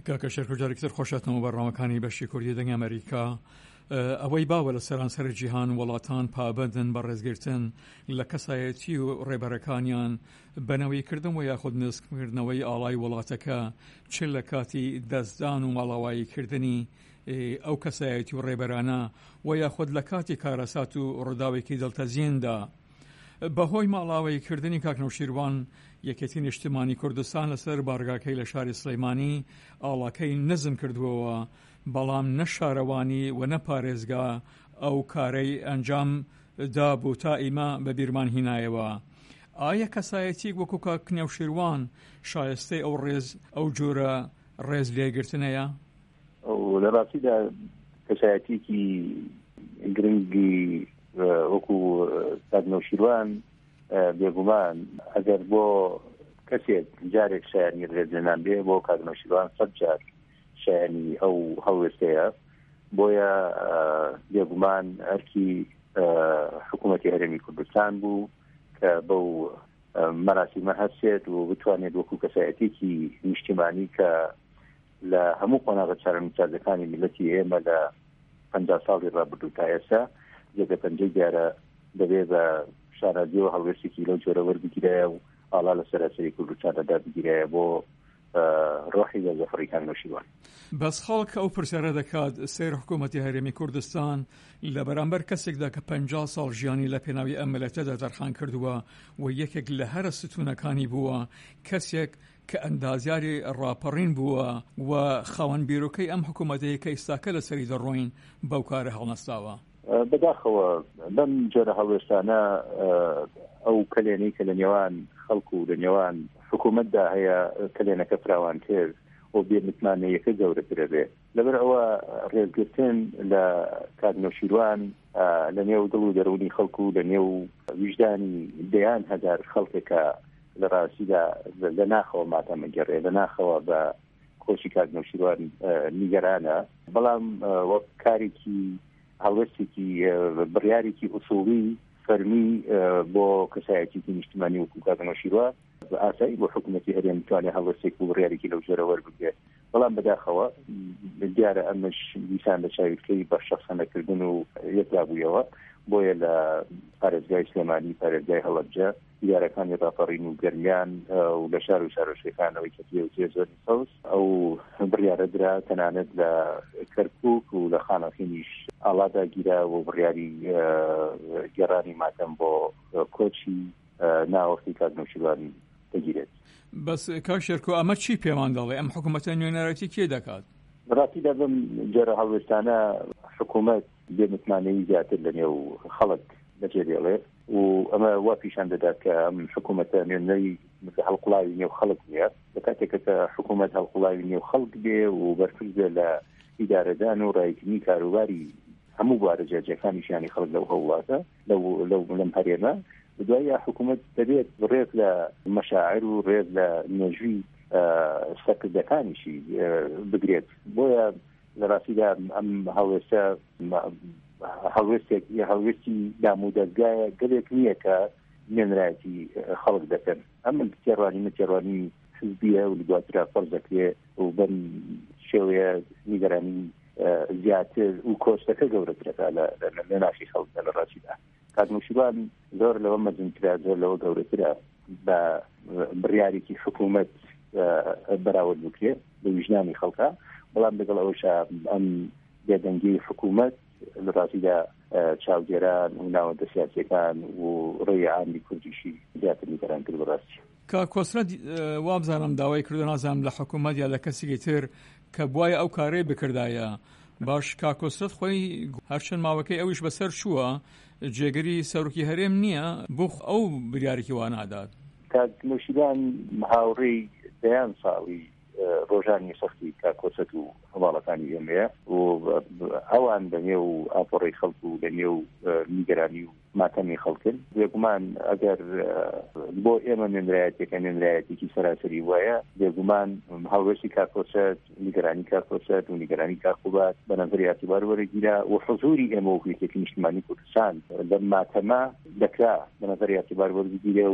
کاکە شەرک جارێکتر خۆشاتنەوە بەڕامەکانی بەشی کوردی دەنگی ئەمریکا ئەوەی باوە لە سەرانسەر جیهان وڵاتان پابەندن بە ڕێزگرتن لە کەسایەتی و ڕێبەرەکانیان بەنەوەی کردن و یاخود نزمکردنەوەی ئاڵای وڵاتەکە چ لە کاتی دەستدان و ماڵاواییکردنی ئەو کەسایەتی و ڕێبەرانە و یاخود لە کاتی کارەسات و ڕووداوێکی دڵتەزیێندا بەهۆی ماڵاواییکردنی کاکنەوشیروان یەکێتی نیشتیمانی کوردستان لەسەر بارگاکەی لە شاری سلەیمانی ئاڵاکەی نزم کردووەوە بەڵام نەشارەوانی و نەپارێزگا ئەو کارەی ئەنجام دابوو تا ئیمە بە بیرمان هینایەوە. ئایا کەسایەتی وەکو کاکنەوشیروان شایستەی ئەو ڕێز ئەو جۆرە ڕێز لێگرتنەیە؟ لە ڕاستیدا کەسایەتیکی گرنگی وەکو کاکنەوشیروان بێگومان ئەگەر بۆ کەسێک جارێک شایانی ڕێزێنان بێ بۆ کاکنەوشیروان 100 جار شایانی ئەو هەڵوێستەیە بۆیە بێگومان ئەرکی حکوومەتی هەرێمی کوردستان بوو کە بەو مەراسیمە هەستێت و بتوانێت وەکو کەسایەتێکی نیشتیمانی کە لە هەموو قۆناغە چارەنووسەرەکانی میلەتی ئێمە لە 50 ساڵی ڕابردوو تا ئێستا جێگە پەنجەی دیارە دەبێت بە شارازیەوە هەڵوێستێکی لەو جۆرە وەربگیرایە و ئاڵا لە سەراسەری کوردستانەدا بگیرایە بۆ ڕۆحی زەفەڕی کاکنەوشیروان. بەس خەڵک ئەو پرسیارە دەکات سەیر حکوومەتی هەرێمی کوردستان لە بەرامبەر کەسێکدا کە 50 ساڵ ژیانی لە پێناوی ئەم ملەتەدا دەرخان کردووە و یەکێک لە هەرە ستوونەکانی بووە، کەسێک کە ئەندازیاری ڕاپەڕین بووە و خاوەن بیرۆکەی ئەم حکوومەتەیە کە ئێستاکە لەسەری دەڕۆین بەو کارە هەڵنەستاوە. بەداخەوە بەم جۆرە هەڵوێستانە ئەو کلێنەی کە لە نێوان خەڵکو و لە نێوان حکوومەتدا هەیە کلێنەکە فراوان کرد و بێ متمانەیەکە گەورەترە بێ لەبەر ئەوە ڕێزگرتن لە کاکنەوشیروان لە نێو دڵ و دەرونی خەڵکو و لە نێو ویژدانی دەیان هەزار خەڵکێکە لە ڕاستیدا لە ناخەوە ماتەمەگەڕێ لە ناخەوە بە کۆچی کاکنەوشیروان نیگەرانە، بەڵام وەک کارێکی هەڵوێستێکی بڕیارێکی ئوسوڵی فەرمی بۆ کەسایەتێکی نیشتیمانی وەکو کاکنەوشیروان ئاسایی بۆ حکوومەتی هەرێم بتوانێت هەڵوێستێک و بڕیارێکی لەو جۆرە وەربگرێت، بەڵام بەداخەوە دیارە ئەمەش دیسان لە چاویلکەی بە شەخسەنەکردن و یەکلابوویەوە بۆیە لە پارێزگای سلێمانی پارێزگای هەڵەبجە دیارەکانی ڕاپەڕین و گەرمیان و لە شار و شارۆچکەکانەوەی کە پێوتێ زۆری سەوز ئەو بڕیارە درا تەنانەت لە کەرکووک و لە خانەخینیش ئاڵادا گیرا و بڕیاری گێڕانی ماتەم بۆ کۆچی ناوەختی کاکنەوشیروان دەگیرێت. بەس کاک شێرکۆ ئەمە چی پێمان دەڵێ؟ ئەم حکوومەتە نوێنەرەتی کێ دەکات؟ ڕاستیدا بم جۆرە هەڵوێستانە حکوومەت بێ متمانەیی زیاتر لە نێو خەڵک بەجێدێڵێ و ئەمە وا پیشان دەدات کە ئەم حکوومەتە نوێنەری هەڵقوڵاوی نێو خەڵک نییە، لە کاتێکە کە حکوومەت هەڵقوڵاوی نێو خەڵک بێ و بەرپرس بێ لە ئیدارەدان و ڕایگرنی کاروباری هەموو بوارە جێجێکانیشیانی خەڵک لەو هەوڵاتە لەم هەرێمە دوایە حکوومەت دەبێت ڕێز لە مەشاعر و ڕێز لە نێژوی سەرکردەکانیشی بگرێت، بۆیە لە ڕاستیدا ئەم هەڵوێستە هەڵوێستی دامودەستگایە گەلێک نییە کە نوێنەرایەتی خەڵک دەکەن، ئەم تێڕوانی حزبیە و دواترا فەرز دەکرێ و بەم شێوەیە نیگەرانی زیاتر و کۆستەکە گەورەترەکە لە ناشی خەڵکدا لە ڕاستیدا. کاکنەوشیروان زۆر لەوە مەزنترا زۆر لەوە گەورەترە بە بڕیارێکی حکوومەت بەراورد بکرێت بە ویژنانی خەڵکە، بەڵام لەگەڵ ئەوەشە ئەم بێدەنگی حکوومەت لە ڕاستیدا چاودێران و ناوەندە سیاسیەکان و ڕێی عامی کوردیشی زیاتر نیگەران کرد بەڕاستی. کاک کۆسرەد وابزانم داوای کردو نازانم لە حکوومەت یا لە کەسێکی تر کە بوایە ئەو کارەی بکردایە، باش کاک کۆسرەد خۆی هەرچەند ماوەکەی ئەویش بەسەر چووە جێگەری سەرۆکی هەرێم نییە بۆ ئەو بریارێکی وانادات. کاکنەوشیروان هاوڕێی دەیان ساڵی ڕۆژانی سەختی کاکۆسەت و هەواڵەکانی ئێمەیە و ئەوان لەنێو ئاپۆڕی خەڵک و لەنێو نیگەرانی و ماتەمی خەڵکن بێگومان ئەگەر بۆ ئێمە نوێنەرایەتێکە نوێنەرایەتێکی سەراسەری وایە بێگومان هەڵوێستی کاکۆسەت نیگەرانی کاکۆسەت و نیگەرانی کاکوبات بە نەزەری ئاعتیبار وەرەگیرا و حضوری ئێمە وەکو یەکێکی نیشتیمانی کوردستان لەم ماتەمە دەکرا بە نەزەری ئاعتیبار وەرگیرێ و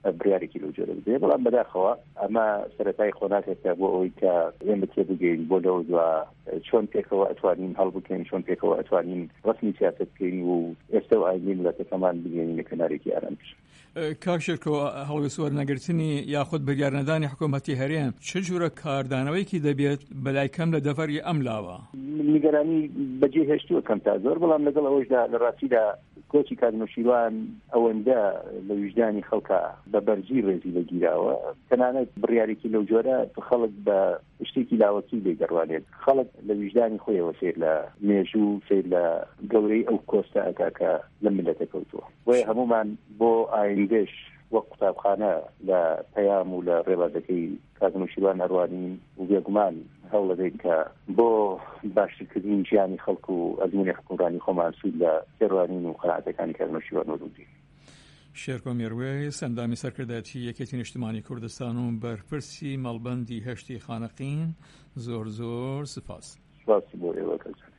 بڕیارێکی لەو جۆرە بدرێت بەڵام بەداخەوە ئەمە سەرەتای خۆناکێتە بۆ ئەوەی کە ئێمە تێبگەین بۆ لەو دووە چۆن پێکەوە ئەتوانین هەڵبکەین چۆن پێکەوە ئەتوانین ڕسمی سیاسەت بکەین و ئێستا و ئاینی وڵاتەکەمان بگەینە کەنارێکی ئارامش. کاک شێرکۆ هەڵوی سوەرنەگرتنی یاخود بریارنەدانی حکوومەتی هەرێم چ جۆرە کاردانەوەیکی دەبێت بەلای کەم لە دەڤەری ئەم لاوە؟ نیگەرانی بەجێ هێشتووە کەم تا زۆر بەڵام لەگەڵ ئەوەشدا لە ڕاستیدا کۆچی کاتنووشیروان ئەوەندە لە وجدانی خەڵکە بە بەرجی ڕێزی لەگیراوە تەنانەت بڕیارێکی لەو جۆرە خەڵک بە شتێکی لاوەکی لێگەڕوانێت خەڵک لە وجدانی خۆیەوە سیر لە مێژوو سیر لە گەورەی ئەو کۆستە ئەکاکە لە ملەتە کەوتووە وێ هەمومان بۆ ئایندەش وەک قوتابخانە لە پەیام و لە ڕێبازەکەی کاتنووشیروان هەروانین و بێگومان هەوڵ دەدەین کە بۆ باشترکردنی ژیانی خەڵک و ئەزموونی حکومڕانی خۆمان سوود لە سێڕوانین و قەناعەتەکانی کاتنووشیروان وەربگرین. شێرکۆ میێروێ سەندامی سەرکردایەتی یەکێتی نیشتیمانی کوردستان و بەرپرسی مەڵبەندی هەشتی خانەقین زۆر سپاس. سپاسی بۆ ئێوە کەس.